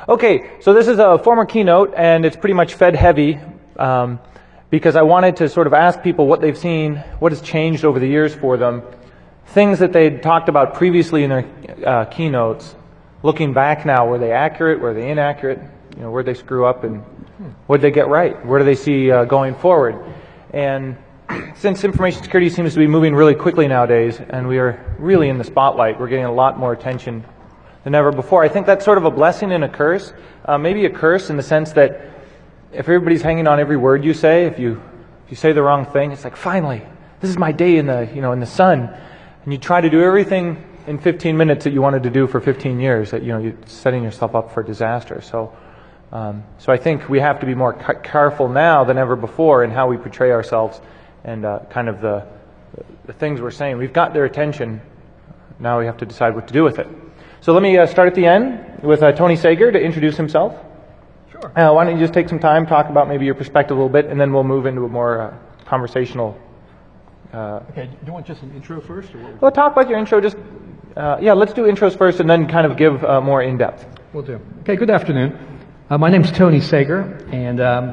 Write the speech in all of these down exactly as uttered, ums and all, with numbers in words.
Okay, so this is a former keynote, and it's pretty much Fed heavy, um, because I wanted to sort of ask people what they've seen, what has changed over the years for them, things that they'd talked about previously in their uh, keynotes. Looking back now, were they accurate, were they inaccurate, you know, where'd they screw up, and what did they get right? Where do they see uh, going forward? And since information security seems to be moving really quickly nowadays, and we are really in the spotlight, we're getting a lot more attention than ever before. I think that's sort of a blessing and a curse. Uh, maybe a curse in the sense that if everybody's hanging on every word you say, if you if you say the wrong thing, it's like, finally, this is my day in the you know in the sun, and you try to do everything in fifteen minutes that you wanted to do for fifteen years. That you know you're setting yourself up for disaster. So, um, so I think we have to be more ca- careful now than ever before in how we portray ourselves and uh, kind of the the things we're saying. We've got their attention. Now we have to decide what to do with it. So let me uh, start at the end with uh, Tony Sager to introduce himself. Sure. Uh, why don't you just take some time, talk about maybe your perspective a little bit, and then we'll move into a more uh, conversational. Uh, okay, do you want just an intro first? Or what? Well, talk about your intro. Just uh, yeah, let's do intros first, and then kind of give uh, more in depth. We'll do. Okay, good afternoon. Uh, my name's Tony Sager, and um,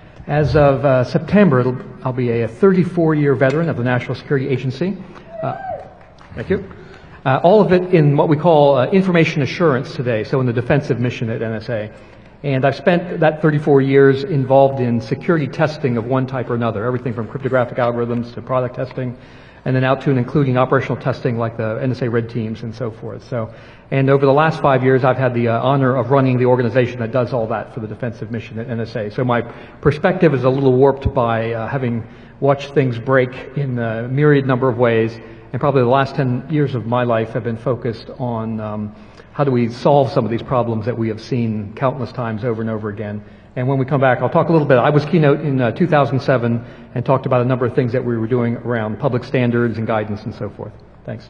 as of uh, September, it'll, I'll be a thirty-four year veteran of the National Security Agency. Uh, thank you. Uh, all of it in what we call uh, information assurance today, so in the defensive mission at N S A. And I've spent that thirty-four years involved in security testing of one type or another, everything from cryptographic algorithms to product testing, and then out to and including operational testing like the N S A Red Teams and so forth. So, and over the last five years, I've had the uh, honor of running the organization that does all that for the defensive mission at N S A. So my perspective is a little warped by uh, having watched things break in a myriad number of ways. And probably the last ten years of my life have been focused on um, how do we solve some of these problems that we have seen countless times over and over again. And when we come back, I'll talk a little bit. I was keynote in uh, two thousand seven and talked about a number of things that we were doing around public standards and guidance and so forth. Thanks.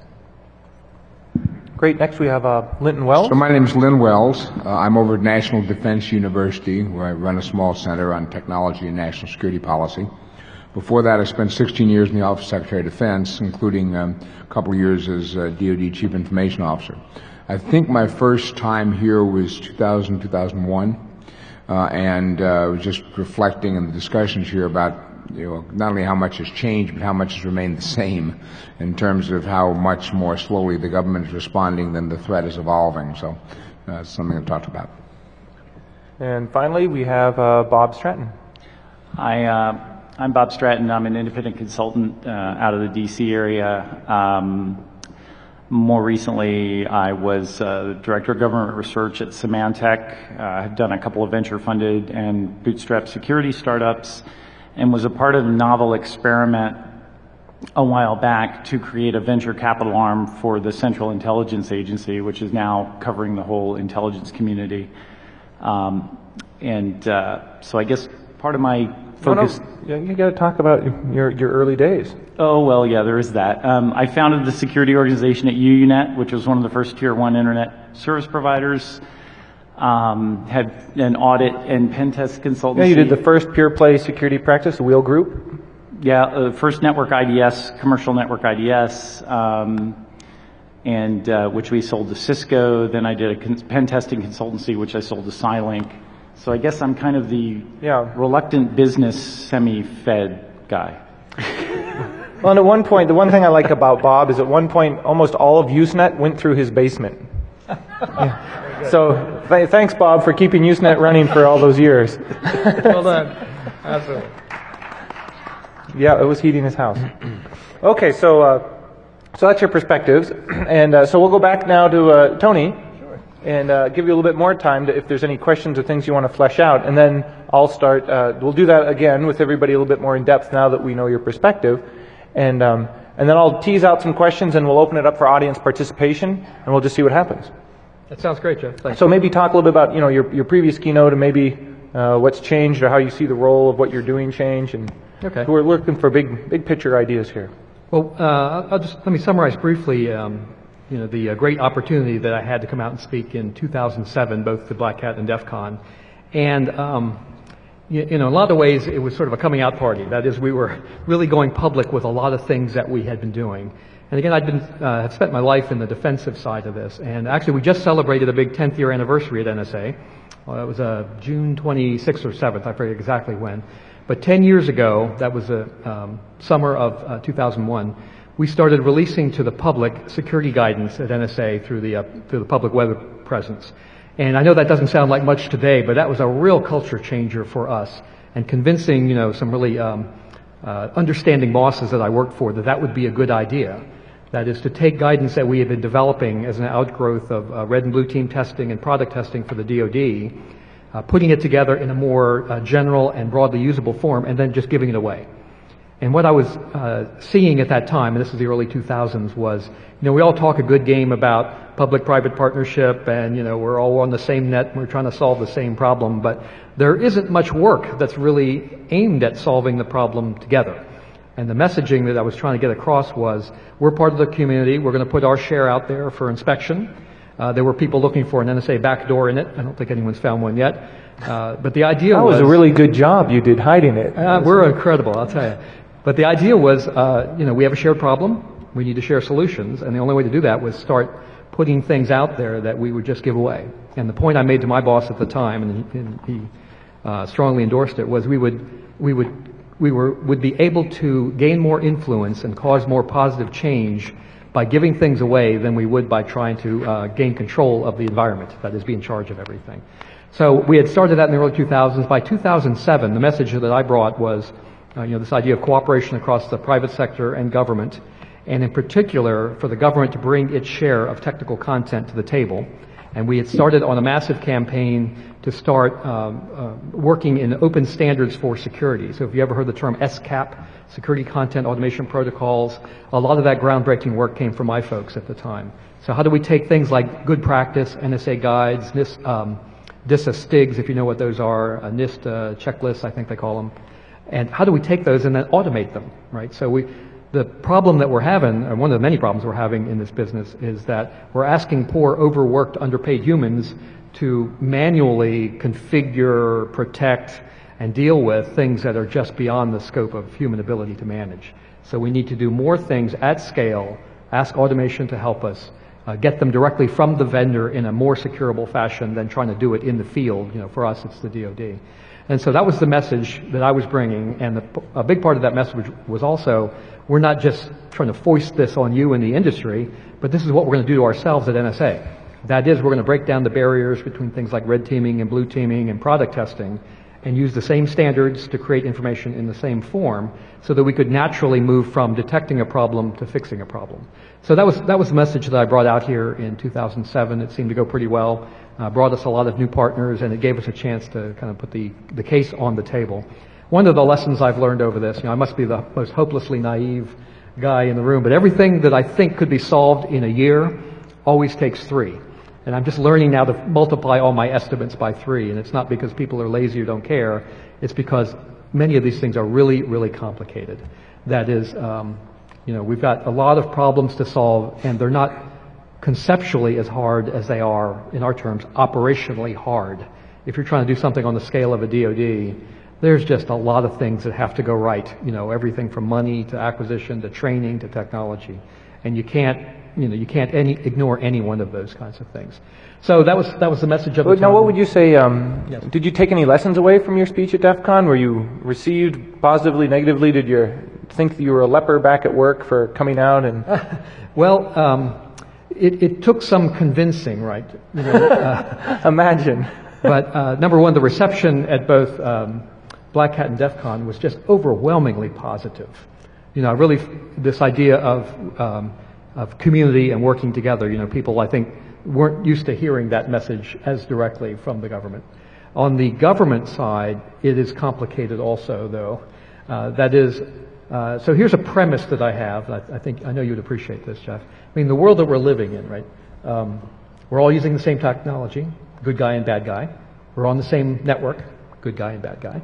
Great. Next we have uh, Linton Wells. So my name is Lynn Wells. Uh, I'm over at National Defense University, where I run a small center on technology and national security policy. Before that, I spent sixteen years in the Office of Secretary of Defense, including um, a couple of years as uh, D O D Chief Information Officer. I think my first time here was two thousand, two thousand one, uh, and uh, I was just reflecting in the discussions here about, you know, not only how much has changed, but how much has remained the same in terms of how much more slowly the government is responding than the threat is evolving. So uh, it's something I've talked about. And finally, we have uh, Bob Stratton. I, uh, I'm Bob Stratton. I'm an independent consultant uh, out of the D C area. Um, more recently, I was uh, Director of Government Research at Symantec. Uh, I've done a couple of venture-funded and bootstrap security startups, and was a part of the novel experiment a while back to create a venture capital arm for the Central Intelligence Agency, which is now covering the whole intelligence community. Um, and uh, so I guess part of my focus... No, no. You got to talk about your your early days. Oh, well, yeah, there is that. Um, I founded the security organization at U U Net, which was one of the first tier one internet service providers. Um, had an audit and pen test consultancy. Yeah, you did the first pure play security practice, the Wheel Group. Yeah, uh, first network I D S, commercial network I D S, um, and uh, which we sold to Cisco. Then I did a con- pen testing consultancy, which I sold to Cylink. So I guess I'm kind of the yeah. reluctant business semi-fed guy. Well, and at one point, the one thing I like about Bob is at one point, almost all of Usenet went through his basement. Yeah. So th- thanks, Bob, for keeping Usenet running for all those years. Well done. Absolutely. Yeah, it was heating his house. Okay, so uh, so that's your perspectives, and uh, so we'll go back now to uh, Tony. And uh, give you a little bit more time to, if there's any questions or things you want to flesh out. And then I'll start, uh, we'll do that again with everybody a little bit more in depth now that we know your perspective. And um, and then I'll tease out some questions and we'll open it up for audience participation and we'll just see what happens. That sounds great, Jeff. Thanks. So maybe talk a little bit about, you know, your, your previous keynote and maybe uh, what's changed or how you see the role of what you're doing change. And okay. We're looking for big, big picture ideas here. Well, uh, I'll just, let me summarize briefly um, you know, the uh, great opportunity that I had to come out and speak in two thousand seven, both to Black Hat and DEF CON. And, um, you, you know, in a lot of ways, it was sort of a coming out party. That is, we were really going public with a lot of things that we had been doing. And again, I'd been, uh, have spent my life in the defensive side of this. And actually, we just celebrated a big tenth year anniversary at N S A. well, it was uh, June twenty-sixth or seventh, I forget exactly when. But ten years ago, that was the um, summer of uh, two thousand one, we started releasing to the public security guidance at N S A through the, uh, through the public web presence. And I know that doesn't sound like much today, but that was a real culture changer for us, and convincing, you know, some really um, uh, understanding bosses that I worked for that that would be a good idea. That is to take guidance that we had been developing as an outgrowth of uh, red and blue team testing and product testing for the D O D, uh, putting it together in a more uh, general and broadly usable form, and then just giving it away. And what I was uh, seeing at that time, and this is the early two thousands, was, you know, we all talk a good game about public-private partnership, and, you know, we're all on the same net, and we're trying to solve the same problem, but there isn't much work that's really aimed at solving the problem together. And the messaging that I was trying to get across was, we're part of the community, we're going to put our share out there for inspection. Uh, there were people looking for an N S A backdoor in it. I don't think anyone's found one yet. Uh, but the idea was... That was a really good job you did hiding it. Uh, we're incredible, I'll tell you. But the idea was, uh, you know, we have a shared problem, we need to share solutions, and the only way to do that was start putting things out there that we would just give away. And the point I made to my boss at the time, and he, and he uh, strongly endorsed it, was we would, we would we were, would be able to gain more influence and cause more positive change by giving things away than we would by trying to uh, gain control of the environment, that is, be in charge of everything. So we had started that in the early two thousands. By two thousand seven, the message that I brought was, uh, you know, this idea of cooperation across the private sector and government, and in particular for the government to bring its share of technical content to the table. And we had started on a massive campaign to start um, uh, working in open standards for security. So if you ever heard the term S CAP, Security Content Automation Protocols, a lot of that groundbreaking work came from my folks at the time. So how do we take things like good practice, N S A guides, NIST, um, DISA STIGs, if you know what those are, uh, NIST uh, checklists, I think they call them, and how do we take those and then automate them, right? So we, the problem that we're having, or one of the many problems we're having in this business, is that we're asking poor, overworked, underpaid humans to manually configure, protect, and deal with things that are just beyond the scope of human ability to manage. So we need to do more things at scale, ask automation to help us, uh, get them directly from the vendor in a more securable fashion than trying to do it in the field. You know, for us, it's the D O D. And so that was the message that I was bringing, and the, a big part of that message was also, we're not just trying to foist this on you in the industry, but this is what we're going to do to ourselves at N S A. That is, we're going to break down the barriers between things like red teaming and blue teaming and product testing, and use the same standards to create information in the same form so that we could naturally move from detecting a problem to fixing a problem. So that was, that was the message that I brought out here in two thousand seven. It seemed to go pretty well, uh, brought us a lot of new partners, and it gave us a chance to kind of put the, the case on the table. One of the lessons I've learned over this, you know, I must be the most hopelessly naive guy in the room, but everything that I think could be solved in a year always takes three. And I'm just learning now to multiply all my estimates by three. And it's not because people are lazy or don't care. It's because many of these things are really, really complicated. That is, um, you know, we've got a lot of problems to solve, and they're not conceptually as hard as they are, in our terms, operationally hard. If you're trying to do something on the scale of a D O D, there's just a lot of things that have to go right. You know, everything from money to acquisition to training to technology. And you can't You know, you can't any, ignore any one of those kinds of things. So that was that was the message of the Now, what would you say? Um, yes. Did you take any lessons away from your speech at DEF CON? Were you received positively, negatively? Did you think that you were a leper back at work for coming out? And well, um, it, it took some convincing, right? You know, uh, imagine. But uh, number one, the reception at both um, Black Hat and DEF CON was just overwhelmingly positive. You know, really, this idea of um, of community and working together. You know, people, I think, weren't used to hearing that message as directly from the government. On the government side, it is complicated also, though. Uh, that is, uh, so here's a premise that I have. I, I think, I know you'd appreciate this, Jeff. I mean, the world that we're living in, right? Um, we're all using the same technology, good guy and bad guy. We're on the same network, good guy and bad guy.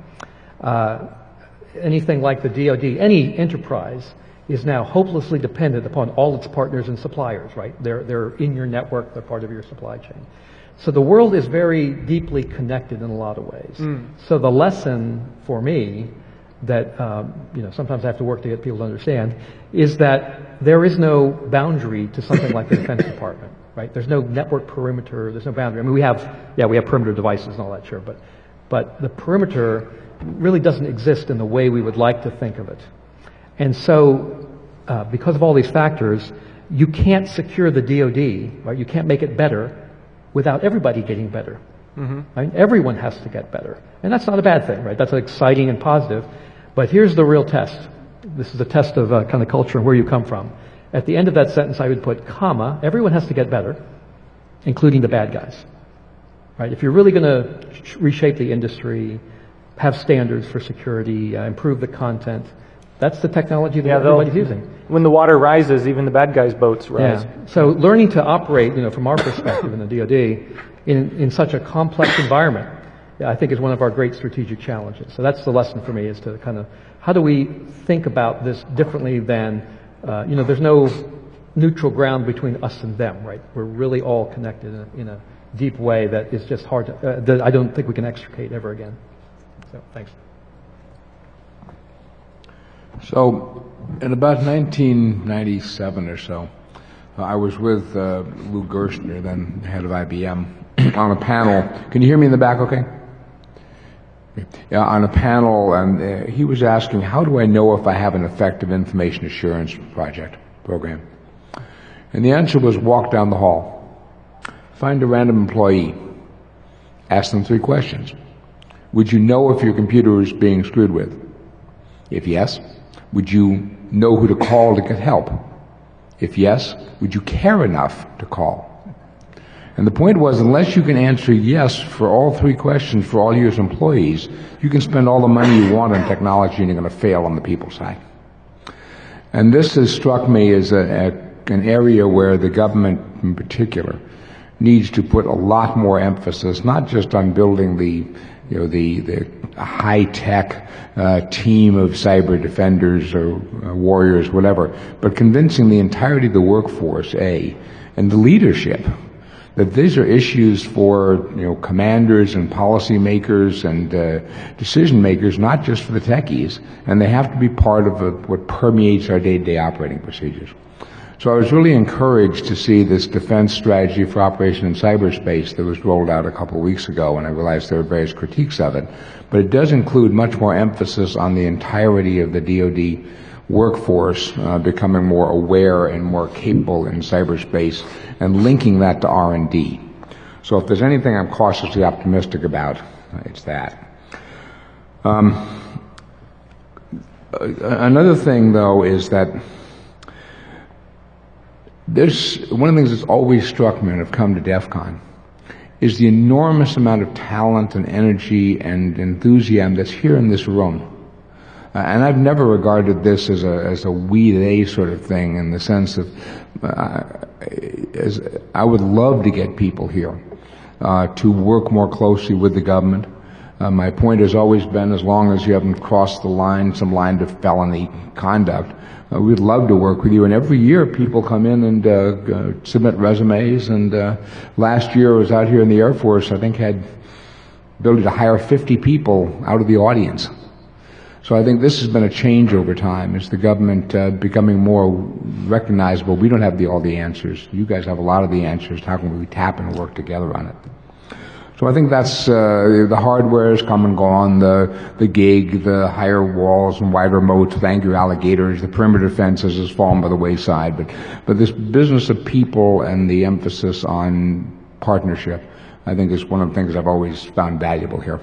Uh, anything like the D O D, any enterprise, is now hopelessly dependent upon all its partners and suppliers, right? They're, they're in your network, they're part of your supply chain. So the world is very deeply connected in a lot of ways. Mm. So the lesson for me that, um, you know, sometimes I have to work to get people to understand is that there is no boundary to something like the Defense Department, right? There's no network perimeter, there's no boundary. I mean, we have, yeah, we have perimeter devices and all that, sure, but, but the perimeter really doesn't exist in the way we would like to think of it. And so, uh, because of all these factors, you can't secure the D O D, right? You can't make it better without everybody getting better. Mm-hmm. Right? Everyone has to get better. And that's not a bad thing, right? That's exciting and positive. But here's the real test. This is a test of uh, kind of culture and where you come from. At the end of that sentence, I would put, comma, everyone has to get better, including the bad guys. Right? If you're really going to reshape the industry, have standards for security, uh, improve the content, that's the technology that yeah, everybody's using. When the water rises, even the bad guys' boats rise. Yeah. So learning to operate, you know, from our perspective in the D O D, in, in such a complex environment, I think is one of our great strategic challenges. So that's the lesson for me, is to kind of, how do we think about this differently than, uh, you know, there's no neutral ground between us and them, right? We're really all connected in a, in a deep way that is just hard to, uh, that I don't think we can extricate ever again. So, thanks. So, in about nineteen ninety-seven or so, uh, I was with uh, Lou Gerstner, then head of I B M, on a panel. Can you hear me in the back okay? Yeah, on a panel, and uh, he was asking, how do I know if I have an effective information assurance project, program? And the answer was, walk down the hall, find a random employee, ask them three questions. Would you know if your computer is being screwed with? If yes, would you know who to call to get help? If yes, would you care enough to call? And the point was, unless you can answer yes for all three questions for all your employees, you can spend all the money you want on technology and you're going to fail on the people side. And this has struck me as a, a, an area where the government in particular needs to put a lot more emphasis, not just on building the you know, the, the high-tech uh, team of cyber defenders or uh, warriors, whatever, but convincing the entirety of the workforce, A, and the leadership, that these are issues for, you know, commanders and policymakers and uh, decision makers, not just for the techies, and they have to be part of a, what permeates our day-to-day operating procedures. So I was really encouraged to see this defense strategy for operation in cyberspace that was rolled out a couple of weeks ago, and I realized there were various critiques of it. But it does include much more emphasis on the entirety of the D O D workforce uh, becoming more aware and more capable in cyberspace, and linking that to R and D. So if there's anything I'm cautiously optimistic about, it's that. Um, another thing, though, is that There's one of the things that's always struck me when I've come to DEF CON is the enormous amount of talent and energy and enthusiasm that's here in this room. Uh, and I've never regarded this as a as a we-they sort of thing, in the sense of uh, as I would love to get people here uh, to work more closely with the government. Uh, my point has always been, as long as you haven't crossed the line, some line of felony conduct, Uh, we'd love to work with you. And every year people come in and uh, uh, submit resumes. And uh, last year I was out here in the Air Force, I think had ability to hire fifty people out of the audience. So I think this has been a change over time. Is the government uh, becoming more recognizable? We don't have the, all the answers. You guys have a lot of the answers. How can we tap and work together on it? So I think that's, uh, the hardware has come and gone, the, the gig, the higher walls and wider moats with angry alligators, the perimeter fences has fallen by the wayside, but, but this business of people and the emphasis on partnership, I think, is one of the things I've always found valuable here.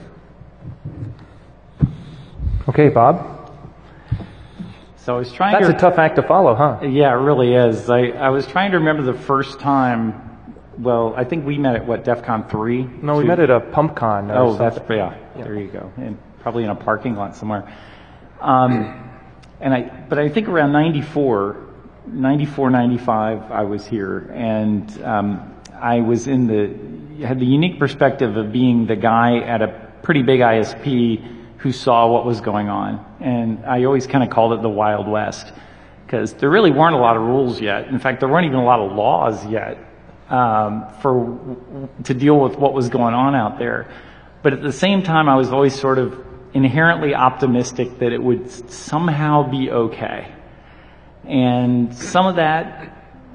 Okay, Bob. So I was trying That's to... That's a tough act to follow, huh? Yeah, it really is. I, I was trying to remember the first time. Well, I think we met at, what, DEF CON three? No, we Two? met at a PumpCon. Or Oh, that's, something. yeah, yeah, there you go. And probably in a parking lot somewhere. Um, and I, but I think around ninety-four, ninety-four, ninety-five, I was here. And um, I was in the, had the unique perspective of being the guy at a pretty big I S P who saw what was going on. And I always kind of called it the Wild West, because there really weren't a lot of rules yet. In fact, there weren't even a lot of laws yet. Um, for to deal with what was going on out there. But at the same time, I was always sort of inherently optimistic that it would somehow be okay. And some of that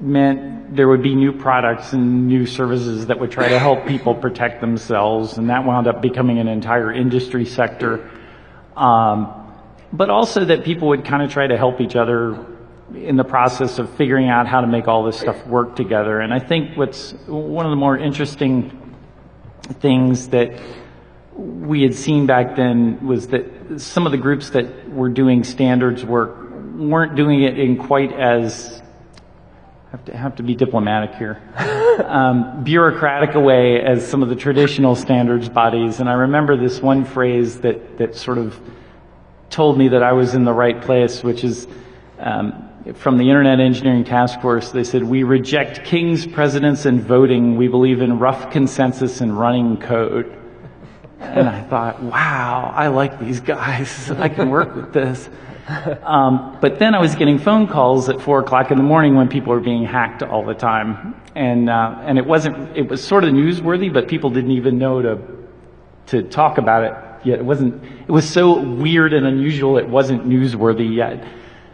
meant there would be new products and new services that would try to help people protect themselves, and that wound up becoming an entire industry sector. Um, but also that people would kind of try to help each other in the process of figuring out how to make all this stuff work together. And I think what's one of the more interesting things that we had seen back then was that some of the groups that were doing standards work weren't doing it in quite as, I have to, have to be diplomatic here, um, bureaucratic a way as some of the traditional standards bodies. And I remember this one phrase that, that sort of told me that I was in the right place, which is um, from the Internet Engineering Task Force. They said, "We reject kings, presidents, and voting. We believe in rough consensus and running code." And I thought, wow, I like these guys. I can work with this. Um, but then I was getting phone calls at four o'clock in the morning when people were being hacked all the time. And, uh, and it wasn't, it was sort of newsworthy, but people didn't even know to, to talk about it yet. It wasn't, it was so weird and unusual it wasn't newsworthy yet.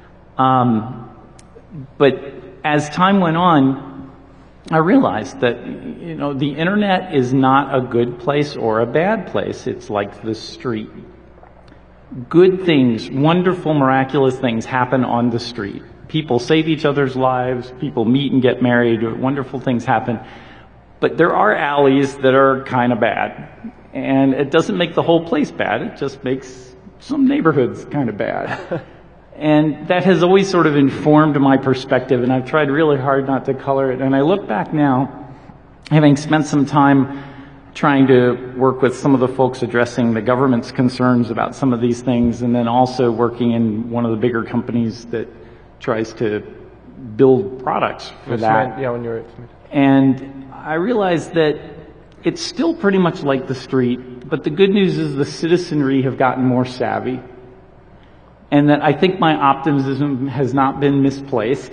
Um, but as time went on, I realized that, you know, the internet is not a good place or a bad place. It's like the street. Good things, wonderful, miraculous things happen on the street. People save each other's lives. People meet and get married. Wonderful things happen. But there are alleys that are kind of bad. And it doesn't make the whole place bad. It just makes some neighborhoods kind of bad. And that has always sort of informed my perspective, and I've tried really hard not to color it. And I look back now, having spent some time trying to work with some of the folks addressing the government's concerns about some of these things, and then also working in one of the bigger companies that tries to build products for that. Yeah, when you're at Smith. And I realized that it's still pretty much like the street, but the good news is the citizenry have gotten more savvy. And that I think my optimism has not been misplaced.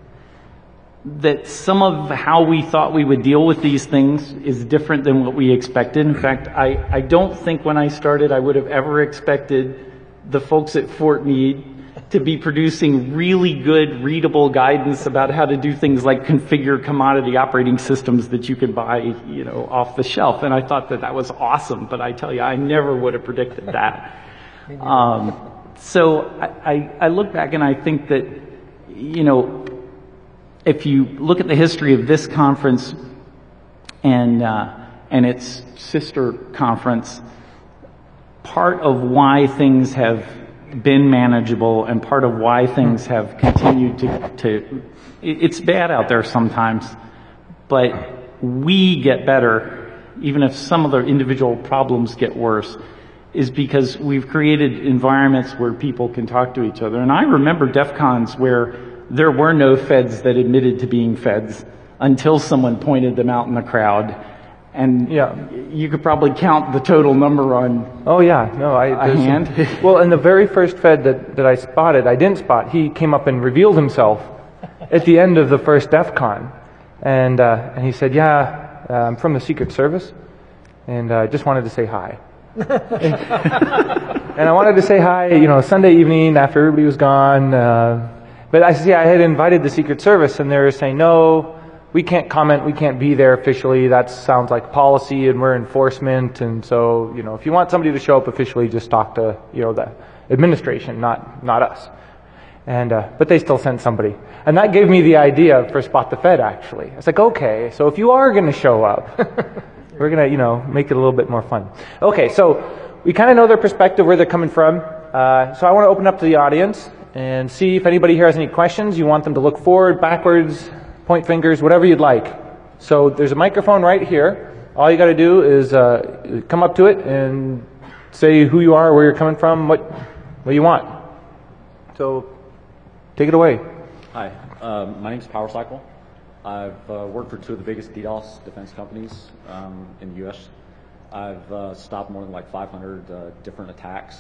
That some of how we thought we would deal with these things is different than what we expected. In fact, I, I don't think when I started I would have ever expected the folks at Fort Meade to be producing really good, readable guidance about how to do things like configure commodity operating systems that you could buy, you know, off the shelf. And I thought that that was awesome, but I tell you, I never would have predicted that. Um, So I, I, I look back and I think that, you know, if you look at the history of this conference and uh, and its sister conference, part of why things have been manageable and part of why things have continued to, to it's bad out there sometimes, but we get better, even if some of the individual problems get worse, is because we've created environments where people can talk to each other. And I remember DEF CONs where there were no feds that admitted to being feds until someone pointed them out in the crowd. And yeah, you could probably count the total number on oh yeah, no, I, a hand. Some, well, and the very first Fed that, that I spotted, I didn't spot, he came up and revealed himself at the end of the first DEF CON. And, uh, and he said, yeah, uh, I'm from the Secret Service, and I uh, just wanted to say hi. and, and I wanted to say hi, you know, Sunday evening after everybody was gone. Uh, but I said, yeah, I had invited the Secret Service, and they were saying, no, we can't comment, we can't be there officially. That sounds like policy, and we're enforcement. And so, you know, if you want somebody to show up officially, just talk to, you know, the administration, not not us. And uh, but they still sent somebody, and that gave me the idea for Spot the Fed. Actually, I was like, okay, so if you are going to show up. We're going to, you know, make it a little bit more fun. Okay, so we kind of know their perspective, where they're coming from. Uh, so I want to open up to the audience and see if anybody here has any questions. You want them to look forward, backwards, point fingers, whatever you'd like. So there's a microphone right here. All you got to do is uh, come up to it and say who you are, where you're coming from, what what you want. So take it away. Hi, um, my name is PowerCycle. I've uh, worked for two of the biggest DDoS defense companies um, in the U S. I've uh, stopped more than like five hundred uh, different attacks.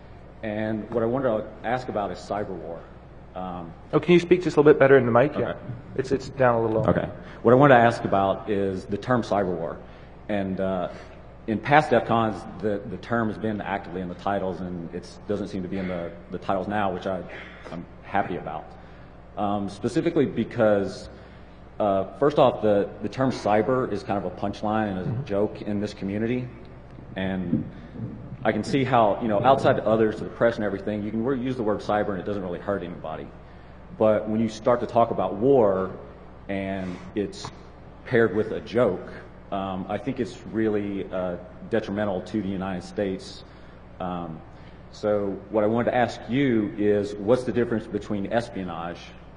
And what I wanted to ask about is cyber war. Um, oh, can you speak just a little bit better in the mic? Okay. Yeah. It's it's down a little low. Okay. What I wanted to ask about is the term cyber war. And uh, in past DEF CONs, the, the term has been actively in the titles, and it doesn't seem to be in the, the titles now, which I, I'm happy about. Um, specifically because uh, first off, the, the term cyber is kind of a punchline and a mm-hmm. joke in this community. And I can see how, you know, outside to others, to the press and everything, you can use the word cyber and it doesn't really hurt anybody. But when you start to talk about war and it's paired with a joke, um, I think it's really uh, detrimental to the United States. Um, so what I wanted to ask you is, what's the difference between espionage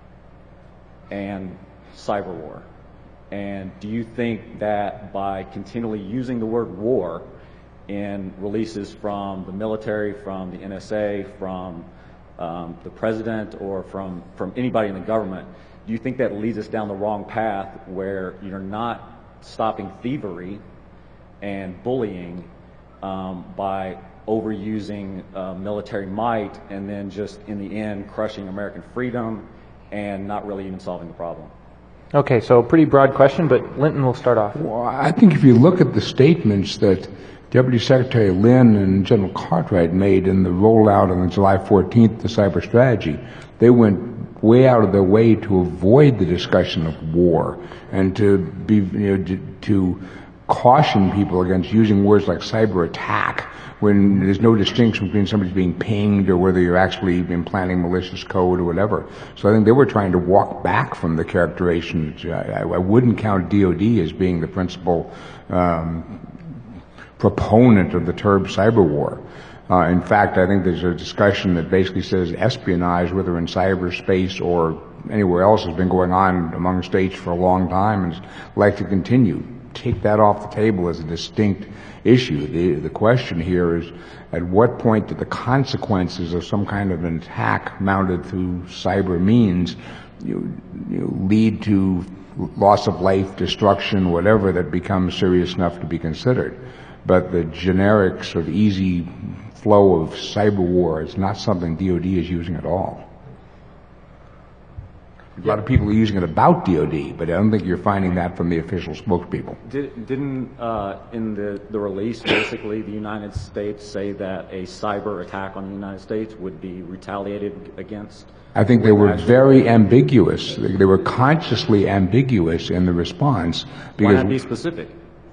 and cyber war? And do you think that by continually using the word war in releases from the military, from the N S A, from um, the president, or from, from anybody in the government, do you think that leads us down the wrong path where you're not stopping thievery and bullying um, by overusing uh, military might and then just in the end crushing American freedom and not really even solving the problem? Okay, so pretty broad question, but Linton will start off. Well, I think if you look at the statements that Deputy Secretary Lynn and General Cartwright made in the rollout on July fourteenth, the cyber strategy, they went way out of their way to avoid the discussion of war and to be, you know, to, to caution people against using words like cyber attack when there's no distinction between somebody being pinged or whether you're actually implanting malicious code or whatever. So I think they were trying to walk back from the characterization. I, I wouldn't count D O D as being the principal um, proponent of the term cyber war. Uh, in fact, I think there's a discussion that basically says espionage, whether in cyberspace or anywhere else, has been going on among states for a long time and is likely to continue. Take that off the table as a distinct issue. The, the question here is, at what point do the consequences of some kind of an attack mounted through cyber means you, you lead to loss of life, destruction, whatever, that becomes serious enough to be considered? But the generic sort of easy flow of cyber war is not something D O D is using at all. A lot of people are using it about D O D, but I don't think you're finding that from the official spokespeople. Did, didn't, uh, in the, the release, basically, the United States say that a cyber attack on the United States would be retaliated against? I think they were very ambiguous. They, they were consciously ambiguous in the response. Why not be specific?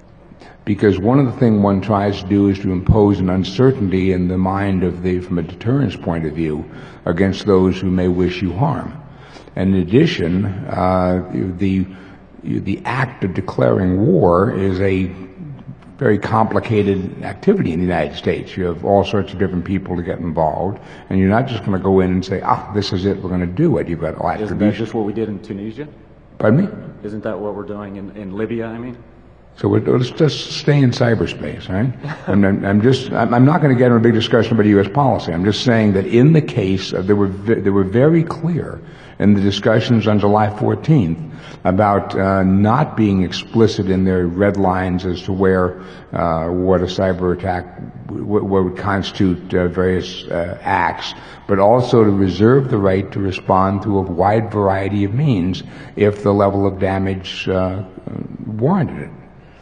Because one of the things one tries to do is to impose an uncertainty in the mind of the, from a deterrence point of view, against those who may wish you harm. And in addition, uh, the the act of declaring war is a very complicated activity in the United States. You have all sorts of different people to get involved, and you're not just going to go in and say, ah, this is it, we're going to do it. You've got all attribution. Isn't that just what we did in Tunisia? Pardon me? Isn't that what we're doing in, in Libya, I mean? So we're, let's just stay in cyberspace, right? And I'm, I'm just, I'm not going to get into a big discussion about U S policy. I'm just saying that in the case, of, they were they were very clear in the discussions on July fourteenth about uh, not being explicit in their red lines as to where uh, what a cyber attack what, what would constitute uh, various uh, acts, but also to reserve the right to respond through a wide variety of means if the level of damage uh, warranted it.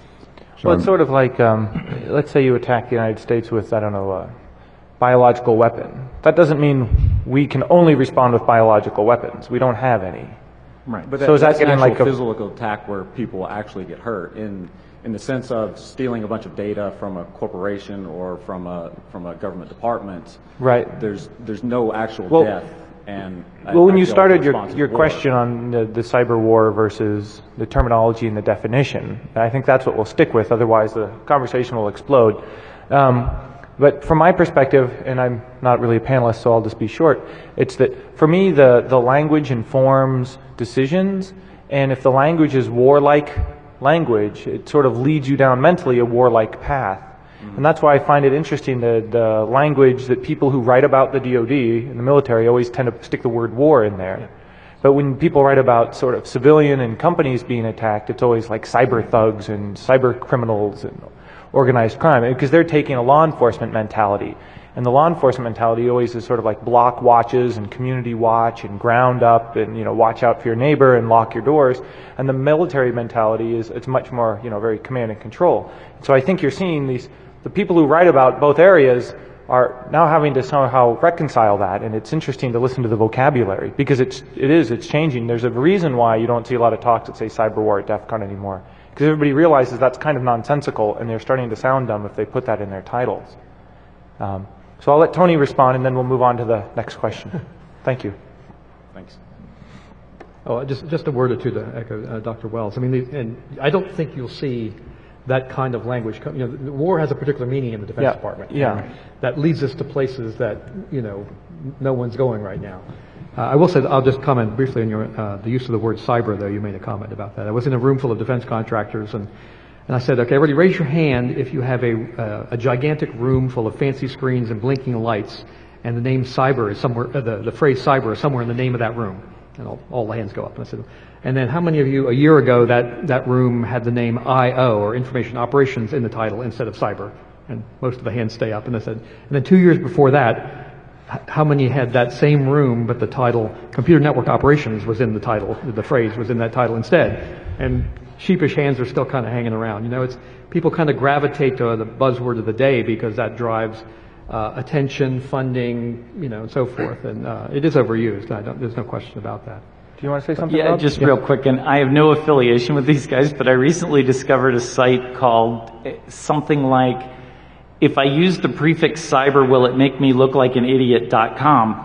So well, it's sort of like, um, let's say you attack the United States with, I don't know, a biological weapon. That doesn't mean we can only respond with biological weapons. We don't have any. Right. But that, so is that that's getting an like actual a physical attack where people actually get hurt in in the sense of stealing a bunch of data from a corporation or from a from a government department? Right. There's there's no actual well, death. And well, I, when I you started your, your war. question on the, the cyber war versus the terminology and the definition, I think that's what we'll stick with, otherwise the conversation will explode. Um, but from my perspective, and I'm not really a panelist, so I'll just be short, it's that for me the, the language informs decisions, and if the language is warlike language, it sort of leads you down mentally a warlike path. And that's why I find it interesting that the language that people who write about the D O D in the military always tend to stick the word war in there. Yeah. But when people write about sort of civilian and companies being attacked, it's always like cyber thugs and cyber criminals and organized crime, because they're taking a law enforcement mentality. And the law enforcement mentality always is sort of like block watches and community watch and ground up and, you know, watch out for your neighbor and lock your doors. And the military mentality is, it's much more, you know, very command and control. So I think you're seeing these, the people who write about both areas are now having to somehow reconcile that, and it's interesting to listen to the vocabulary, because it's, it is, it's changing. There's a reason why you don't see a lot of talks that say cyber war at DEF CON anymore, because everybody realizes that's kind of nonsensical, and they're starting to sound dumb if they put that in their titles. Um, so I'll let Tony respond, and then we'll move on to the next question. Thank you. Thanks. Oh, just just a word or two to echo uh, Doctor Wells. I mean, the, and I don't think you'll see that kind of language. You know, the war has a particular meaning in the Defense Yeah. Department. Yeah. That leads us to places that, you know, no one's going right now. Uh, I will say, that I'll just comment briefly on your uh, the use of the word cyber, though. You made a comment about that. I was in a room full of defense contractors, and and I said, okay, everybody raise your hand if you have a uh, a gigantic room full of fancy screens and blinking lights, and the name cyber is somewhere, uh, the the phrase cyber is somewhere in the name of that room. And all, all the hands go up. And I said, and then how many of you a year ago that, that room had the name I O, or Information Operations, in the title instead of cyber? And most of the hands stay up. And I said, and then two years before that, h- how many had that same room but the title Computer Network Operations was in the title, the phrase was in that title instead? And sheepish hands are still kind of hanging around. You know, it's people kind of gravitate to the buzzword of the day because that drives Uh, attention, funding, you know, and so forth, and uh, it is overused. I don't, there's no question about that. Do you want to say something? Yeah, Rob? just Yeah. real quick, and I have no affiliation with these guys, but I recently discovered a site called eh, something like, if I use the prefix cyber, will it make me look like an idiot dot com?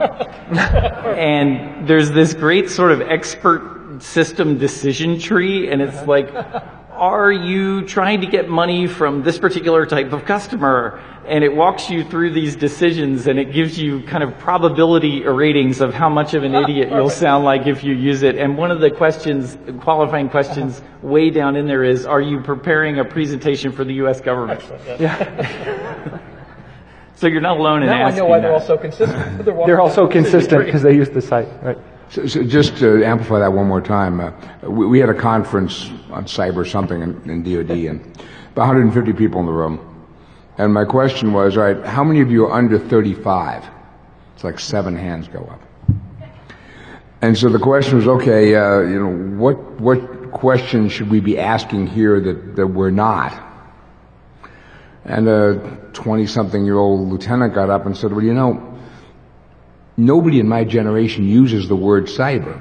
And there's this great sort of expert system decision tree, and it's like, are you trying to get money from this particular type of customer? And it walks you through these decisions, and it gives you kind of probability ratings of how much of an idiot you'll sound like if you use it. And one of the questions, qualifying questions way down in there is, are you preparing a presentation for the U S government? Yeah. So you're not alone in Now I asking know why that. they're all so consistent. They're, They're also consistent because they use the site, right? So, so just to amplify that one more time, uh, we, we had a conference on cyber something in, in D O D, and about one hundred fifty people in the room. And my question was, all right, how many of you are under thirty-five? It's like seven hands go up. And so the question was, okay, uh, you know, what what questions should we be asking here that, that we're not? And a twenty-something-year-old lieutenant got up and said, well, you know, nobody in my generation uses the word cyber.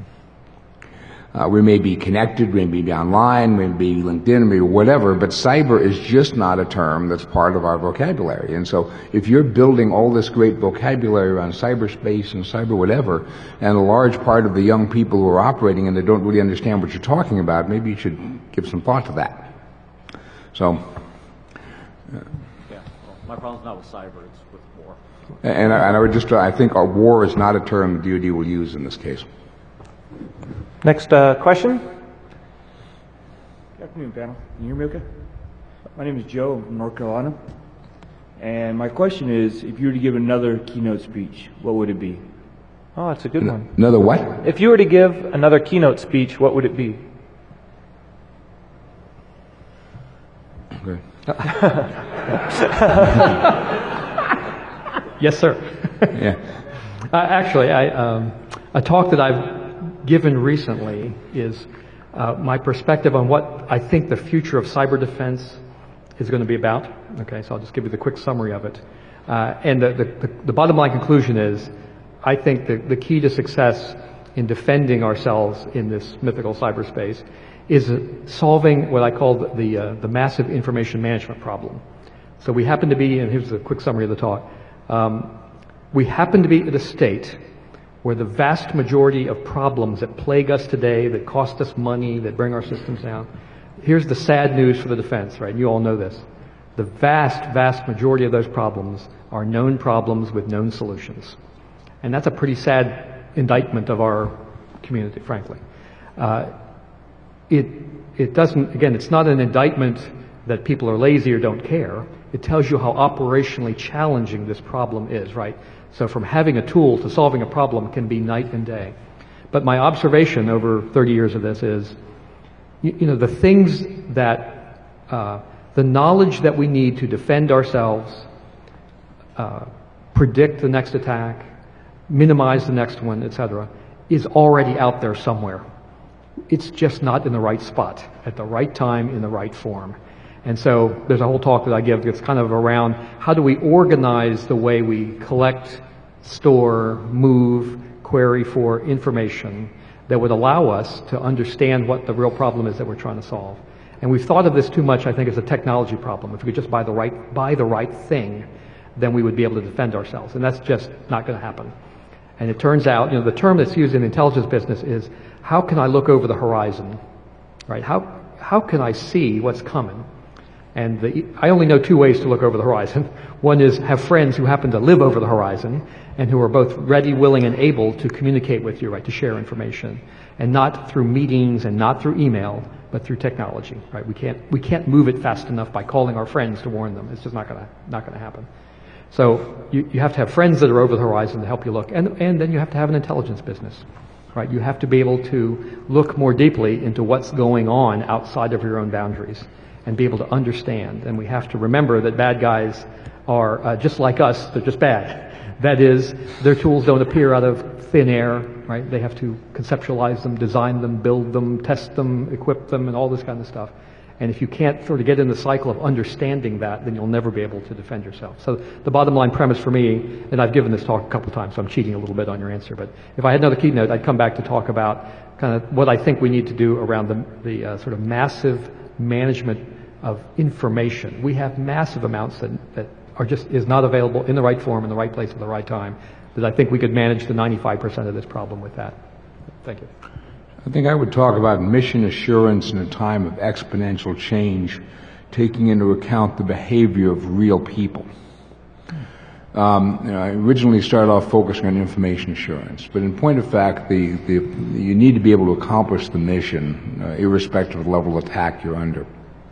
Uh, we may be connected, we may be online, we may be LinkedIn, maybe whatever, but cyber is just not a term that's part of our vocabulary. And so if you're building all this great vocabulary around cyberspace and cyber whatever, and a large part of the young people who are operating and they don't really understand what you're talking about, maybe you should give some thought to that. So. Yeah, well, my problem's not with cyber, it's with war. And I, and I would just, I think our war is not a term the D O D will use in this case. Next uh, question. Good afternoon, panel. Can you hear me okay? My name is Joe. I'm from North Carolina. And my question is, if you were to give another keynote speech, what would it be? Oh, that's a good one. Another what? If you were to give another keynote speech, what would it be? Okay. Yes, sir. Yeah. Uh, actually, I, um, a talk that I've given recently is uh, my perspective on what I think the future of cyber defense is going to be about. Okay, so I'll just give you the quick summary of it. Uh, and the, the, the bottom line conclusion is, I think the, the key to success in defending ourselves in this mythical cyberspace is solving what I call the, uh, the massive information management problem. So we happen to be, and here's a quick summary of the talk, um, we happen to be at a state where the vast majority of problems that plague us today, that cost us money, that bring our systems down, here's the sad news for the defense, right? You all know this. The vast, vast majority of those problems are known problems with known solutions. And that's a pretty sad indictment of our community, frankly. Uh, it, it doesn't, again, it's not an indictment that people are lazy or don't care. It tells you how operationally challenging this problem is, right? So from having a tool to solving a problem can be night and day. But my observation over thirty years of this is, you, you know, the things that, uh, the knowledge that we need to defend ourselves, uh, predict the next attack, minimize the next one, et cetera, is already out there somewhere. It's just not in the right spot, at the right time, in the right form. And so there's a whole talk that I give that's kind of around how do we organize the way we collect, store, move, query for information that would allow us to understand what the real problem is that we're trying to solve. And we've thought of this too much, I think, as a technology problem. If we could just buy the right, buy the right thing, then we would be able to defend ourselves. And that's just not going to happen. And it turns out, you know, the term that's used in the intelligence business is, how can I look over the horizon? Right? How, how can I see what's coming? And the, I only know two ways to look over the horizon. One is have friends who happen to live over the horizon and who are both ready, willing, and able to communicate with you, right, to share information. And not through meetings and not through email, but through technology, right? We can't, we can't move it fast enough by calling our friends to warn them. It's just not gonna, not gonna happen. So you, you have to have friends that are over the horizon to help you look. And, and then you have to have an intelligence business, right? You have to be able to look more deeply into what's going on outside of your own boundaries and be able to understand. And we have to remember that bad guys are uh, just like us, they're just bad. That is, their tools don't appear out of thin air, right? They have to conceptualize them, design them, build them, test them, equip them, and all this kind of stuff. And if you can't sort of get in the cycle of understanding that, then you'll never be able to defend yourself. So the bottom line premise for me, and I've given this talk a couple of times, so I'm cheating a little bit on your answer, but if I had another keynote, I'd come back to talk about kind of what I think we need to do around the, the uh, sort of massive management of information. We have massive amounts that, that are just, is not available in the right form, in the right place, at the right time, that I think we could manage the ninety-five percent of this problem with that. Thank you. I think I would talk about mission assurance in a time of exponential change, taking into account the behavior of real people. Um, you know, I originally started off focusing on information assurance, but in point of fact, the, the, you need to be able to accomplish the mission, uh, irrespective of the level of attack you're under.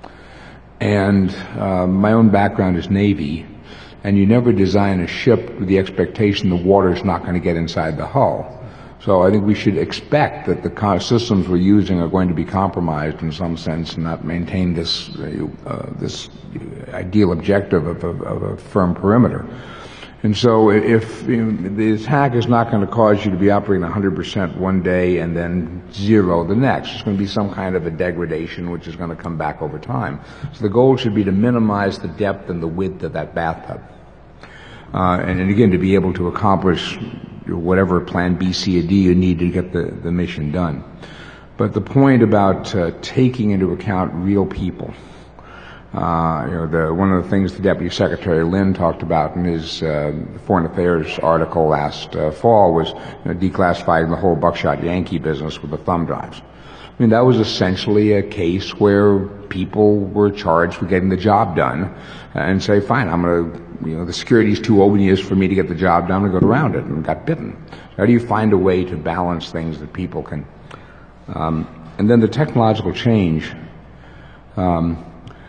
And uh, my own background is Navy, and you never design a ship with the expectation the water's not going to get inside the hull. So I think we should expect that the systems we're using are going to be compromised in some sense and not maintain this uh, this ideal objective of, of, of a firm perimeter. And so if you know, the attack is not going to cause you to be operating one hundred percent one day and then zero the next. It's going to be some kind of a degradation which is going to come back over time. So the goal should be to minimize the depth and the width of that bathtub. Uh, and, and again, to be able to accomplish whatever plan B, C, or D you need to get the, the mission done. But the point about uh, taking into account real people, uh, you know, the, one of the things the Deputy Secretary Lynn talked about in his uh, Foreign Affairs article last uh, fall was you know, declassifying the whole buckshot Yankee business with the thumb drives. I mean, that was essentially a case where people were charged with getting the job done and say, fine, I'm going to, you know, the security's too odious for me to get the job done and go around it, and got bitten. How do you find a way to balance things that people can, um, and then the technological change, um,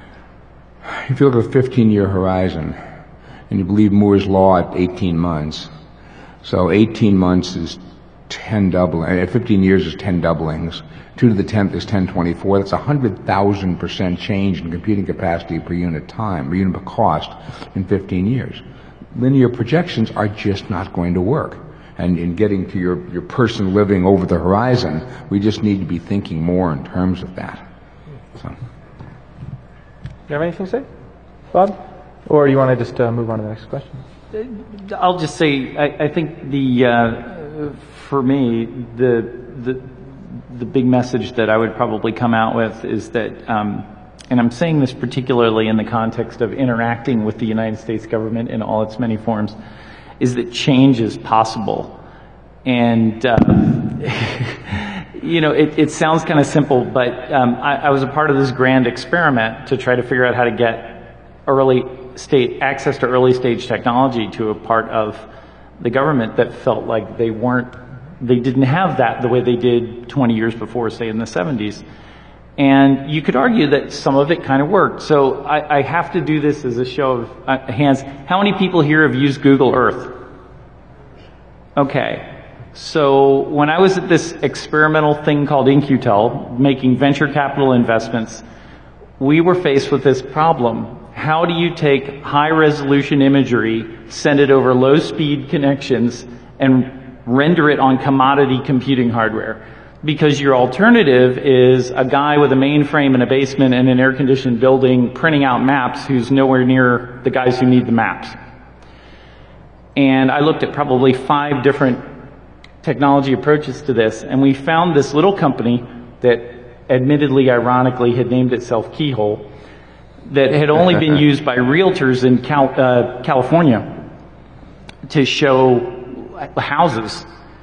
if you look at a fifteen-year horizon, and you believe Moore's law at eighteen months, so eighteen months is ten doubling, at fifteen years is ten doublings, two to the tenth is ten twenty-four, that's a one hundred thousand percent change in computing capacity per unit time, per unit per cost in fifteen years. Linear projections are just not going to work. And in getting to your, your person living over the horizon, we just need to be thinking more in terms of that. So. You have anything to say, Bob? Or do you want to just uh, move on to the next question? I'll just say, I, I think the, uh, for me, the, the, the big message that I would probably come out with is that, um, and I'm saying this particularly in the context of interacting with the United States government in all its many forms, is that change is possible. And, um, you know, it, it sounds kind of simple, but um, I, I was a part of this grand experiment to try to figure out how to get early state access to early stage technology to a part of the government that felt like they weren't, they didn't have that the way they did twenty years before, say in the seventies. And you could argue that some of it kind of worked. So I, I have to do this as a show of uh, hands. How many people here have used Google Earth? Okay. So when I was at this experimental thing called In Q Tel, making venture capital investments, we were faced with this problem. How do you take high resolution imagery, send it over low speed connections, and render it on commodity computing hardware? Because your alternative is a guy with a mainframe in a basement in an air-conditioned building printing out maps who's nowhere near the guys who need the maps. And I looked at probably five different technology approaches to this, and we found this little company that admittedly, ironically, had named itself Keyhole, that had only been used by realtors in Cal- uh, California to show houses.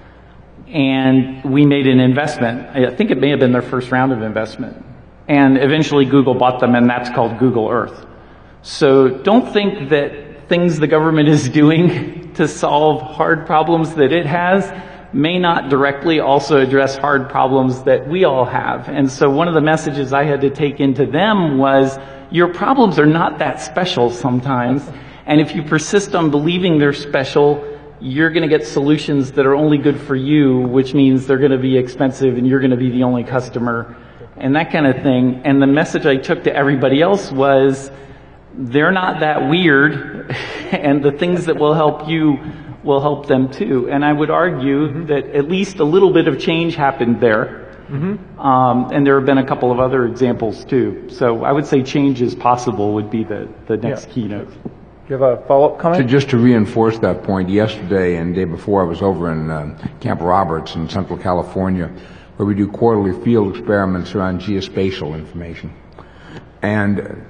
And we made an investment. I think it may have been their first round of investment. And eventually Google bought them, and that's called Google Earth. So don't think that things the government is doing to solve hard problems that it has may not directly also address hard problems that we all have. And so one of the messages I had to take into them was, your problems are not that special sometimes. And if you persist on believing they're special, you're going to get solutions that are only good for you, which means they're going to be expensive and you're going to be the only customer and that kind of thing. And the message I took to everybody else was, they're not that weird and the things that will help you will help them too. And I would argue mm-hmm. that at least a little bit of change happened there. Mm-hmm. Um, and there have been a couple of other examples too. So I would say change is possible would be the, the next yeah. keynote. Do you have a follow-up comment? So just to reinforce that point, yesterday and the day before I was over in uh, Camp Roberts in Central California, where we do quarterly field experiments around geospatial information. And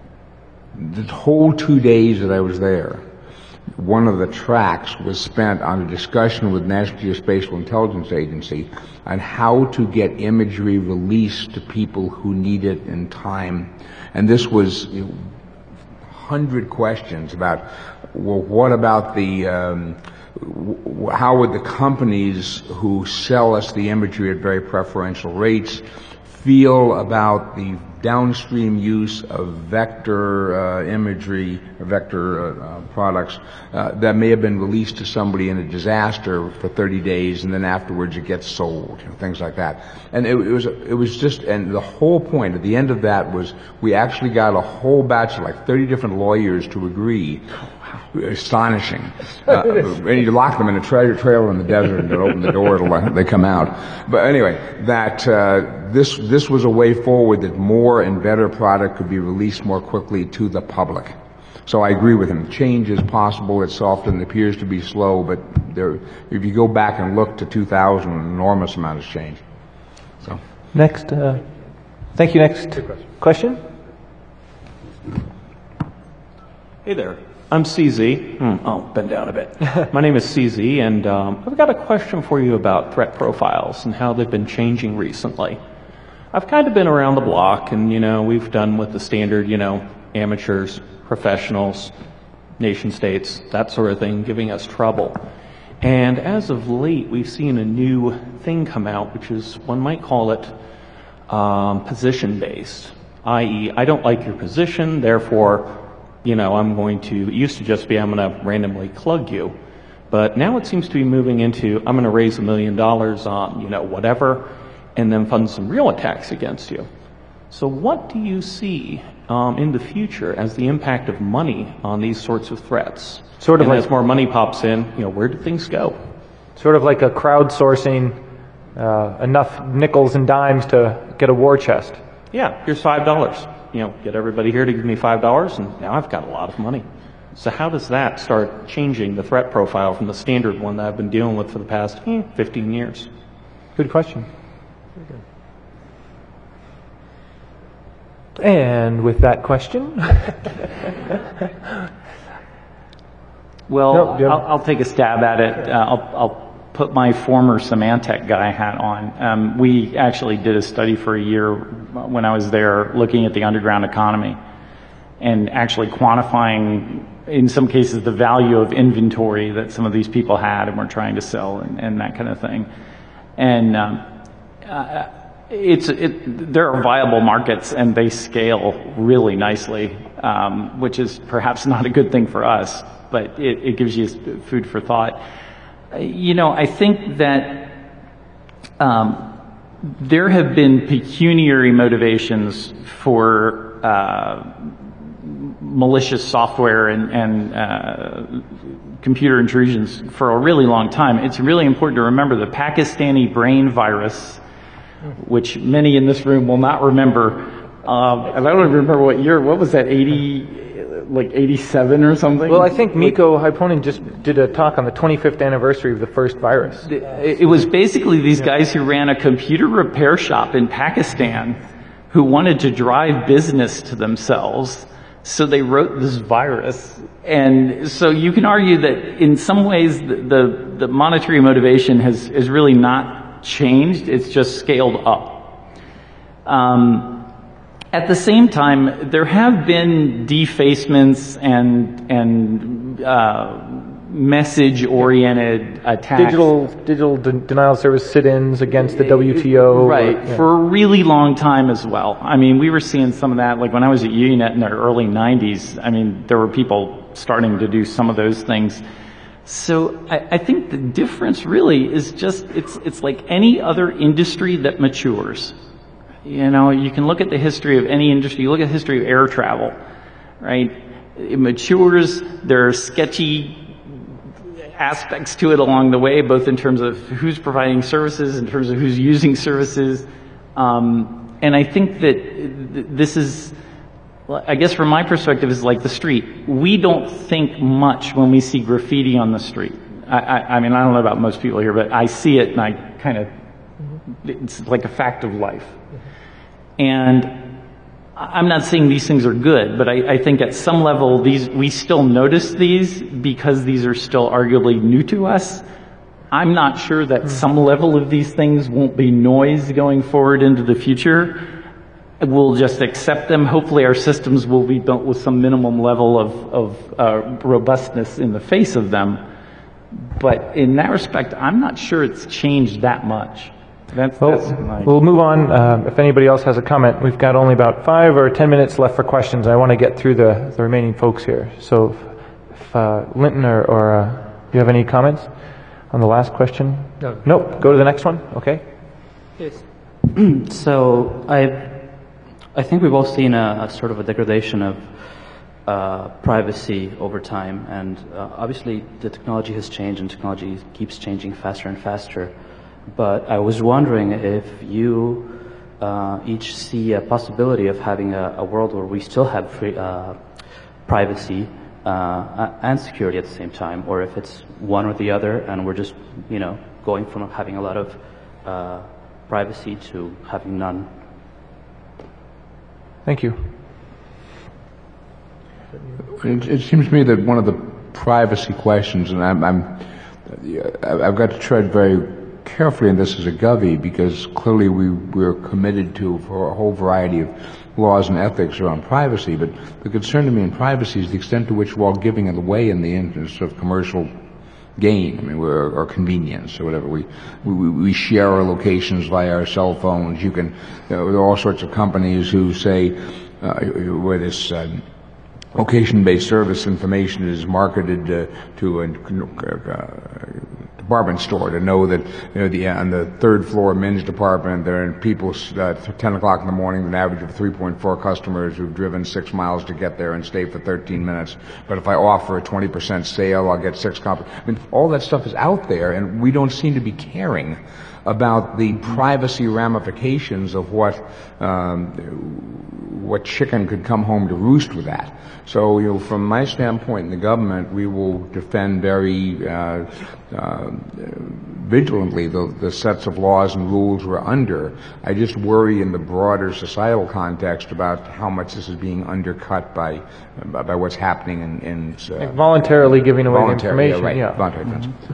the whole two days that I was there, one of the tracks was spent on a discussion with National Geospatial Intelligence Agency on how to get imagery released to people who need it in time. And this was you know, hundred questions about, well, what about the, um, w- how would the companies who sell us the imagery at very preferential rates feel about the downstream use of vector uh, imagery, or vector uh, uh, products uh, that may have been released to somebody in a disaster for thirty days, and then afterwards it gets sold, you know, things like that. And it, it was it was just, and the whole point at the end of that was we actually got a whole batch of like thirty different lawyers to agree. Astonishing. Uh, and you lock them in a treasure trailer in the desert and open the door, it'll, they come out. But anyway, that uh, this this was a way forward that more and better product could be released more quickly to the public. So I agree with him. Change is possible. It often appears to be slow, but there, if you go back and look to two thousand, an enormous amount has changed. So next, uh, thank you. Next question. Hey there. I'm C Z. Mm, oh, bend down a bit. My name is C Z, and um, I've got a question for you about threat profiles and how they've been changing recently. I've kind of been around the block, and, you know, we've done with the standard, you know, amateurs, professionals, nation states, that sort of thing, giving us trouble. And as of late, we've seen a new thing come out, which is, one might call it um, position-based, that is, I don't like your position, therefore, you know, I'm going to, it used to just be I'm going to randomly clug you. But now it seems to be moving into I'm going to raise a million dollars on, you know, whatever, and then fund some real attacks against you. So what do you see um, in the future as the impact of money on these sorts of threats? Sort of and like, as more money pops in, you know, where do things go? Sort of like a crowdsourcing uh, enough nickels and dimes to get a war chest. Yeah, here's five dollars. You know, get everybody here to give me five dollars, and now I've got a lot of money. So how does that start changing the threat profile from the standard one that I've been dealing with for the past eh, fifteen years? Good question. Very good. And with that question... well, no, have... I'll, I'll take a stab at it. Uh, I'll, I'll put my former Symantec guy hat on. Um, we actually did a study for a year when I was there looking at the underground economy and actually quantifying, in some cases, the value of inventory that some of these people had and were trying to sell and, and that kind of thing. And um, uh, it's it, there are viable markets and they scale really nicely, um, which is perhaps not a good thing for us, but it, it gives you food for thought. You know, I think that um, there have been pecuniary motivations for uh, malicious software and, and uh, computer intrusions for a really long time. It's really important to remember the Pakistani brain virus which many in this room will not remember. Um, and I don't even remember what year. What was that? eighty, like eighty-seven or something. Well, I think Mikko Hyppönen just did a talk on the twenty-fifth anniversary of the first virus. It, it was basically these guys who ran a computer repair shop in Pakistan who wanted to drive business to themselves. So they wrote this virus. And so you can argue that in some ways the, the, the monetary motivation has, has really not changed. It's just scaled up. Um, at the same time, there have been defacements and, and, uh, message-oriented attacks. Digital, digital de- denial of service sit-ins against the W T O. Right, or, yeah. for a really long time as well. I mean, we were seeing some of that, like when I was at UNet in the early nineties, I mean, there were people starting to do some of those things. So I, I think the difference really is just, it's, it's like any other industry that matures. You know, you can look at the history of any industry, you look at the history of air travel, right? It matures, there are sketchy aspects to it along the way, both in terms of who's providing services, in terms of who's using services. Um, and I think that th- this is, I guess from my perspective, is like the street. We don't think much when we see graffiti on the street. I, I, I mean, I don't know about most people here, but I see it and I kind of, it's like a fact of life. And I'm not saying these things are good, but I, I think at some level these we still notice these because these are still arguably new to us. I'm not sure that some level of these things won't be noise going forward into the future. We'll just accept them. Hopefully our systems will be built with some minimum level of, of uh, robustness in the face of them. But in that respect, I'm not sure it's changed that much. That's, Well, that's my... we'll move on. Uh, if anybody else has a comment, we've got only about five or ten minutes left for questions. I want to get through the, the remaining folks here. So, if, if uh, Linton or, or uh, you have any comments on the last question? No. Nope. Go to the next one. Okay. Yes. So I, I think we've all seen a, a sort of a degradation of uh, privacy over time, and uh, obviously the technology has changed, and technology keeps changing faster and faster. But I was wondering if you uh, each see a possibility of having a, a world where we still have free, uh, privacy uh, and security at the same time, or if it's one or the other, and we're just, you know, going from having a lot of uh, privacy to having none. Thank you. It, it seems to me that one of the privacy questions, and I'm, I'm I've got to tread very carefully in this as a Govey, because clearly we, we're committed to for a whole variety of laws and ethics around privacy, but the concern to me in privacy is the extent to which we're all giving it away in the interest of commercial gain, I mean, we're, or convenience or whatever. We, we, we share our locations via our cell phones. You can, you know, there are all sorts of companies who say, uh, where this, uh, location-based service information is marketed uh, to a uh, department store to know that, you know, the, on the third floor men's department, there are people uh, ten o'clock in the morning, an average of three point four customers who've driven six miles to get there and stay for thirteen minutes. But if I offer a twenty percent sale, I'll get six comp. I mean, all that stuff is out there, and we don't seem to be caring about the privacy ramifications of what um, what chicken could come home to roost with that. So, you know, from my standpoint in the government, we will defend very uh, uh, vigilantly the, the sets of laws and rules we're under. I just worry in the broader societal context about how much this is being undercut by by, by what's happening in, in uh, like voluntarily giving away voluntary, information. Yeah, right, yeah. voluntary. Mm-hmm.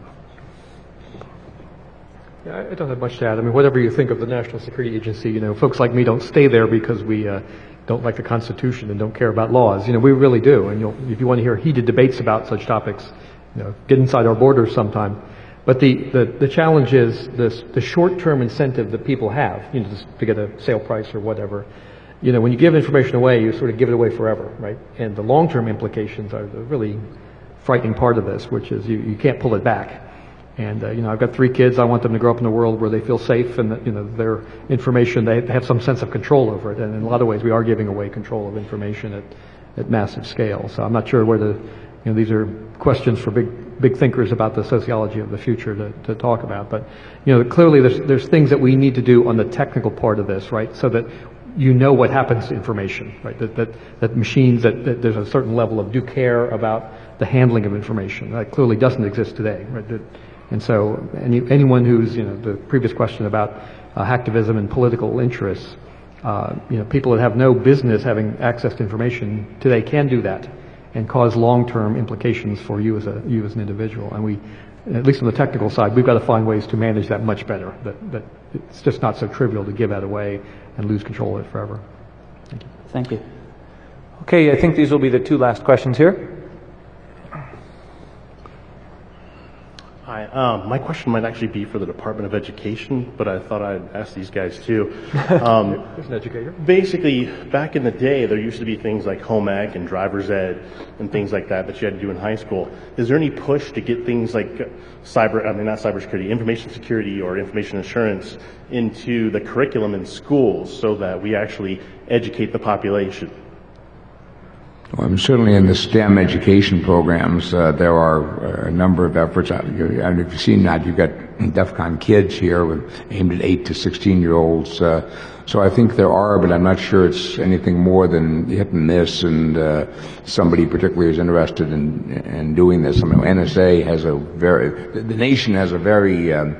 Yeah, I don't have much to add. I mean, whatever you think of the National Security Agency, you know, folks like me don't stay there because we uh, don't like the Constitution and don't care about laws. You know, we really do. And you'll, if you want to hear heated debates about such topics, you know, get inside our borders sometime. But the, the, the challenge is this, the short-term incentive that people have, you know, just to get a sale price or whatever. You know, when you give information away, you sort of give it away forever, right? And the long-term implications are the really frightening part of this, which is you, you can't pull it back. And, uh, you know, I've got three kids. I want them to grow up in a world where they feel safe and that, you know, their information, they have some sense of control over it. And in a lot of ways, we are giving away control of information at, at massive scale. So I'm not sure whether, you know, these are questions for big big thinkers about the sociology of the future to, to talk about. But, you know, clearly there's, there's things that we need to do on the technical part of this, right? So that you know what happens to information, right? That, that, that machines, that, that there's a certain level of due care about the handling of information. That clearly doesn't exist today, right? That, and so any, anyone who's, you know, the previous question about uh, hacktivism and political interests, uh, you know, people that have no business having access to information today can do that and cause long-term implications for you as a, you as an individual. And we, at least on the technical side, we've got to find ways to manage that much better. That, that it's just not so trivial to give that away and lose control of it forever. Thank you. Thank you. Okay, I think these will be the two last questions here. Hi, um, my question might actually be for the Department of Education, but I thought I'd ask these guys too. Um, There's an educator. Basically, back in the day, there used to be things like home ec and driver's ed and things like that that you had to do in high school. Is there any push to get things like cyber, I mean not cybersecurity, information security or information assurance into the curriculum in schools so that we actually educate the population? Well, I'm certainly in the STEM education programs, uh, there are a number of efforts. I mean, if you've seen that, you've got DEF CON Kids here with, aimed at eight to sixteen year olds. Uh, so I think there are, but I'm not sure it's anything more than hit and miss, and uh, somebody particularly is interested in, in doing this. I mean, N S A has a very, the nation has a very, um,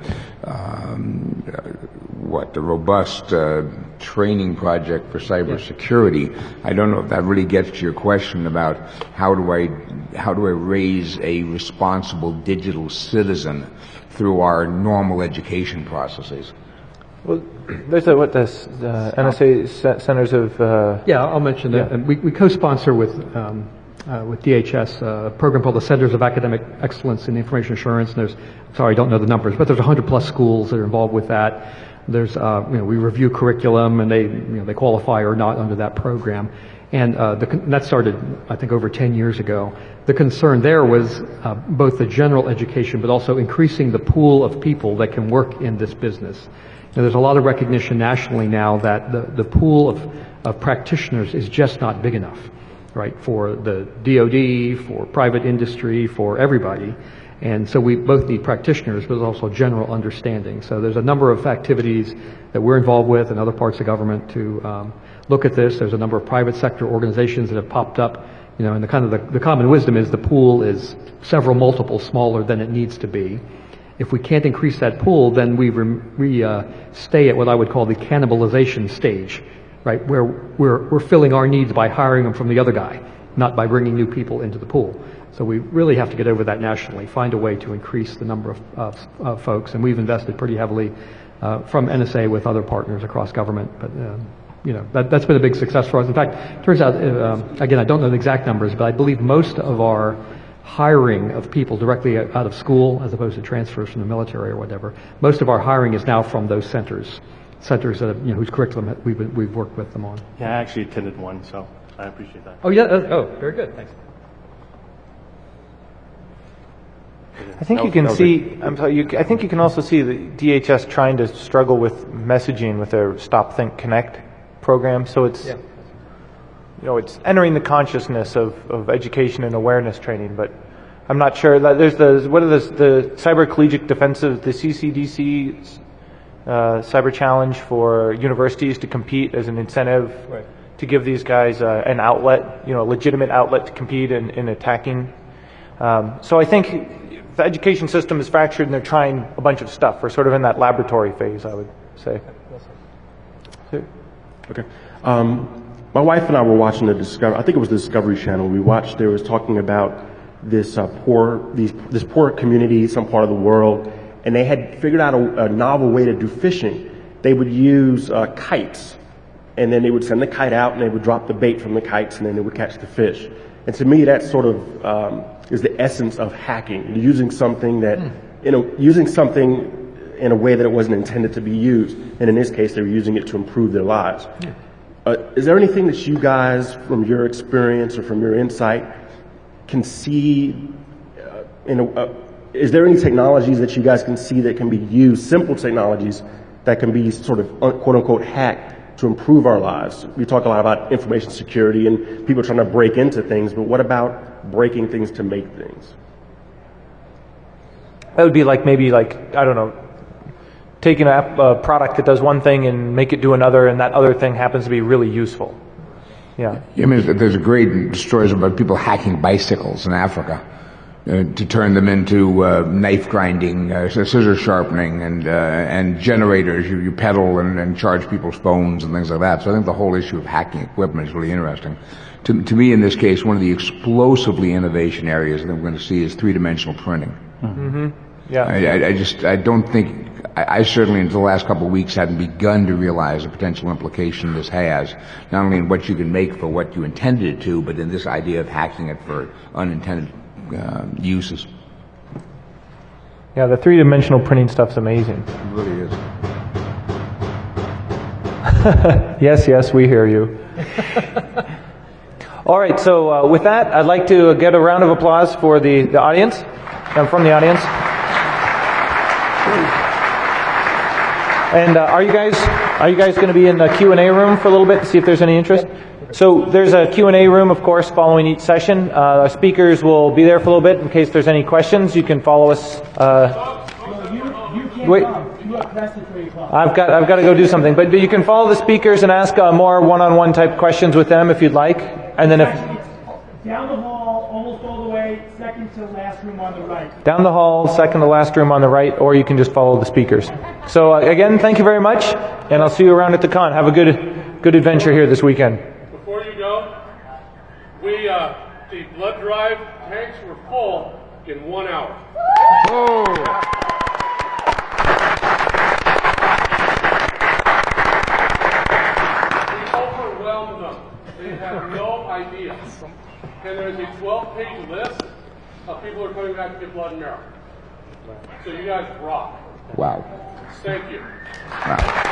um, what, a robust uh, training project for cybersecurity. I don't know if that really gets to your question about how do I how do I raise a responsible digital citizen through our normal education processes. Well, there's a, what this uh, N S A C- Centers of uh, yeah, I'll mention that. Yeah. And we, we co-sponsor with um, uh, with D H S uh, a program called the Centers of Academic Excellence in Information Assurance. And there's, sorry, I don't know the numbers, but there's one hundred plus schools that are involved with that. There's, uh, you know, we review curriculum, and they, you know, they qualify or not under that program. And uh, the, that started, I think, over ten years ago. The concern there was uh, both the general education, but also increasing the pool of people that can work in this business. You know, there's a lot of recognition nationally now that the, the pool of, of practitioners is just not big enough, right, for the D O D, for private industry, for everybody. And so we both need practitioners, but also general understanding. So there's a number of activities that we're involved with in other parts of government to um, look at this. There's a number of private sector organizations that have popped up, you know, and the kind of the, the common wisdom is the pool is several multiples smaller than it needs to be. If we can't increase that pool, then we, re, we uh, stay at what I would call the cannibalization stage, right, where we're, we're filling our needs by hiring them from the other guy, not by bringing new people into the pool. So we really have to get over that nationally, find a way to increase the number of, of, of folks, and we've invested pretty heavily uh, from N S A with other partners across government. But um, you know, that, that's been a big success for us. In fact, it turns out, uh, again, I don't know the exact numbers, but I believe most of our hiring of people directly out of school, as opposed to transfers from the military or whatever, most of our hiring is now from those centers, centers that have, you know, whose curriculum we've we've worked with them on. Yeah, I actually attended one, so I appreciate that. Oh yeah, uh, oh, very good, thanks. I think you can see, I'm sorry, you, I think you can also see the D H S trying to struggle with messaging with their Stop, Think, Connect program. So it's, Yeah. you know, it's entering the consciousness of, of education and awareness training, but I'm not sure. There's the, what are the, the Cyber Collegiate Defensive, the C C D C uh, Cyber Challenge for universities to compete as an incentive Right. to give these guys uh, an outlet, you know, a legitimate outlet to compete in, in attacking. Um, so I think the education system is fractured and they're trying a bunch of stuff. We're sort of in that laboratory phase, I would say. Okay. Um, my wife and I were watching the Discovery, I think it was the Discovery Channel. We watched, there was talking about this uh, poor, these, this poor community, some part of the world, and they had figured out a, a novel way to do fishing. They would use uh, kites, and then they would send the kite out and they would drop the bait from the kites and then they would catch the fish. And to me, that sort of um, is the essence of hacking, using something that, you know, using something in a way that it wasn't intended to be used. And in this case, they were using it to improve their lives. Yeah. Uh, is there anything that you guys, from your experience or from your insight, can see, uh, in a, uh, is there any technologies that you guys can see that can be used, simple technologies that can be sort of uh, quote unquote hacked to improve our lives? We talk a lot about information security and people trying to break into things, but what about breaking things to make things? That would be like maybe like, I don't know, taking a, a product that does one thing and make it do another, and that other thing happens to be really useful. Yeah. I mean, there's a great stories about people hacking bicycles in Africa uh, to turn them into uh, knife grinding, uh, scissor sharpening, and uh, and generators. You, you pedal and, and charge people's phones and things like that. So I think the whole issue of hacking equipment is really interesting. To, to me, in this case, one of the explosively innovation areas that we're going to see is three-dimensional printing. Mm-hmm. Yeah. I, I, I just I don't think. I certainly, until the last couple of weeks, hadn't begun to realize the potential implication this has, not only in what you can make for what you intended it to, but in this idea of hacking it for unintended uh, uses. Yeah, the three-dimensional printing stuff's amazing. It really is. Yes, yes, we hear you. All right, so uh, with that, I'd like to get a round of applause for the, the audience, and from the audience. And uh, are you guys are you guys going to be in the Q and A room for a little bit to see if there's any interest? So there's a Q and A room, of course, following each session. Uh, our speakers will be there for a little bit in case there's any questions. You can follow us. Uh, wait, I've got I've got to go do something, but you can follow the speakers and ask uh, more one-on-one type questions with them if you'd like. And then if down the hall, almost all the way, second to last room on the right. Down the hall, second to last room on the right, or you can just follow the speakers. So uh, again, thank you very much, and I'll see you around at the con. Have a good, good adventure here this weekend. Before you go, we uh, the blood drive tanks were full in one hour. Oh. We overwhelmed them. They have no idea. And there's a twelve-page list of people who are coming back to get blood and marrow. So you guys rock. Wow. Thank you. Wow.